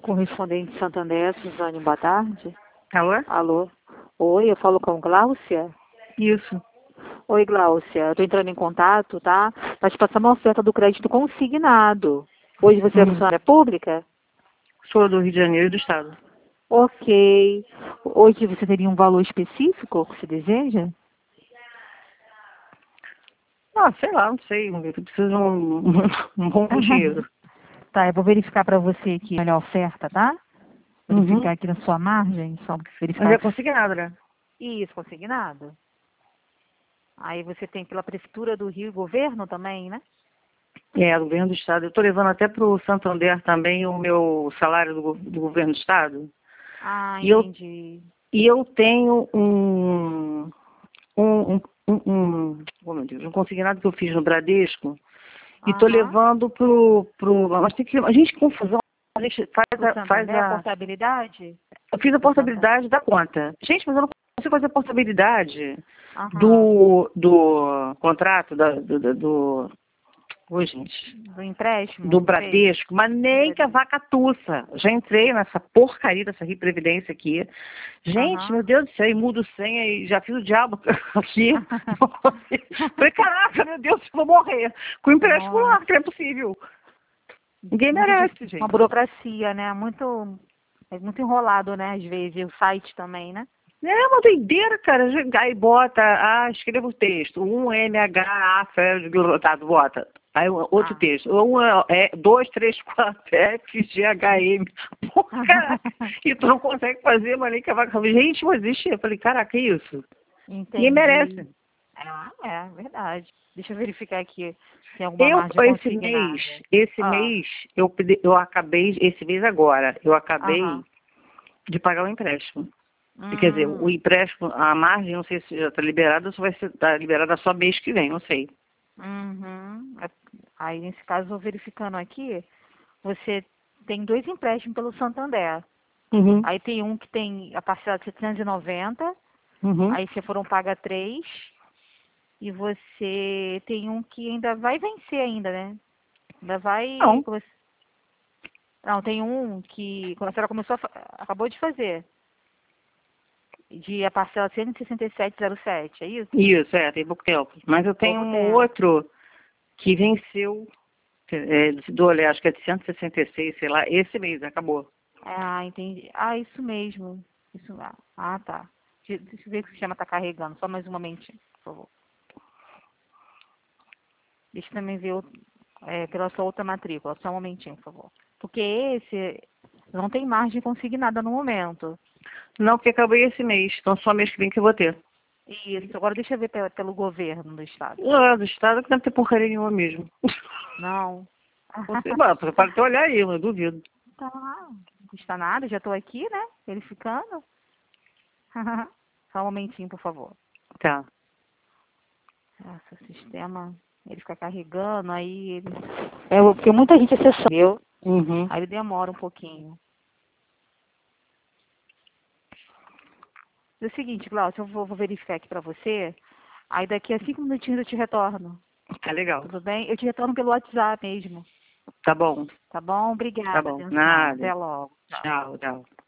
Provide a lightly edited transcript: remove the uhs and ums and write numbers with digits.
Correspondente Santander, Suzane, boa tarde. Alô? Alô? Oi, eu falo com Gláucia? Isso. Oi, Gláucia, eu tô entrando em contato, tá? Pra te passar uma oferta do crédito consignado. Hoje você é funcionária pública? Sou do Rio de Janeiro e do Estado. Ok. Hoje você teria um valor específico que você deseja? Ah, sei lá, não sei. Eu preciso de um bom dinheiro. Tá, eu vou verificar pra você aqui a melhor oferta, tá? Verificar Uhum. aqui na sua margem, só Mas verificar. é consignado, né? Isso, consignado. Aí você tem pela Prefeitura do Rio e governo também, né? É, do governo do Estado. Eu estou levando até para o Santander também o meu salário do governo do Estado. Ah, E eu, entendi. e eu tenho oh meu Deus, um consignado que eu fiz no Bradesco e estou Aham. levando mas tem que, a gente confusão, a gente Pro Santander, a portabilidade? eu fiz a Do Santander. portabilidade da conta. Gente, mas eu não consigo fazer a portabilidade Aham. do contrato, oi, gente, Do empréstimo do que fez? Bradesco, mas Do nem que a Bradesco. vaca tussa. Já entrei nessa porcaria dessa Previdência aqui. Gente, meu Aham. Deus do céu, e mudo senha e já fiz o diabo aqui. Falei, caraca, meu Deus, eu vou morrer. Com o empréstimo Nossa. lá, que não é possível. Ninguém Muito merece, difícil. Uma gente. burocracia, né? É muito enrolado, né? Às vezes. E o site também, né? É uma doideira, cara. Aí bota, escreva o texto. Bota. Aí outro Ah. texto. 2, 3, 4, FGHM. Porra, caraca. E tu não consegue fazer, mas nem que a vaca. Gente, mas existe. Eu falei, caraca, que isso? Ninguém Entendi. merece. Ah, é verdade. Deixa eu verificar aqui se tem alguma margem Esse consignada. mês, Ah. eu acabei, esse mês agora, eu acabei Aham. de pagar o empréstimo. Quer dizer, o Hum. empréstimo, a margem, não sei se já está liberada ou se vai estar liberada só mês que vem, não sei. Uhum. Aí, nesse caso, vou verificando aqui, você tem dois empréstimos pelo Santander. Uhum, Aí tem um que tem a parcela de 790, uhum. aí você foram paga 3, e você tem um que ainda vai vencer ainda, né? Ainda vai... Não, Não, tem um que a senhora acabou de fazer, de a parcela 167,07, é isso? isso, tem pouco tempo. Mas eu tenho Pouco um tempo. outro que venceu, acho que é de 166, sei lá, esse mês, acabou. Ah, entendi. Ah, isso mesmo. Isso, tá. Deixa eu ver que o sistema está carregando. Só mais um momentinho, por favor. Deixa eu também ver pela sua outra matrícula. Só um momentinho, por favor. Porque esse não tem margem consignada no momento. Não, porque acabei esse mês, então só mês que vem que eu vou ter. Isso. Agora deixa eu ver pelo governo do estado. Do estado que não deve ter porcaria nenhuma mesmo. Não. Não sei, mas você pode até olhar aí, eu duvido. Tá lá. Não custa nada. Já estou aqui, né? Verificando. Só um momentinho, por favor. Tá. Nossa, o sistema, ele fica carregando, aí ele... porque muita gente acessou, viu? Uhum. Aí ele demora um pouquinho. É o seguinte, Glaucio, eu vou verificar aqui pra você. Aí daqui a 5 minutinhos eu te retorno. Tá legal. Tudo bem? Eu te retorno pelo WhatsApp mesmo. Tá bom. Tá bom? Tá Obrigada, bom. atenção. Nada. Até logo. Tchau. Tchau, tchau.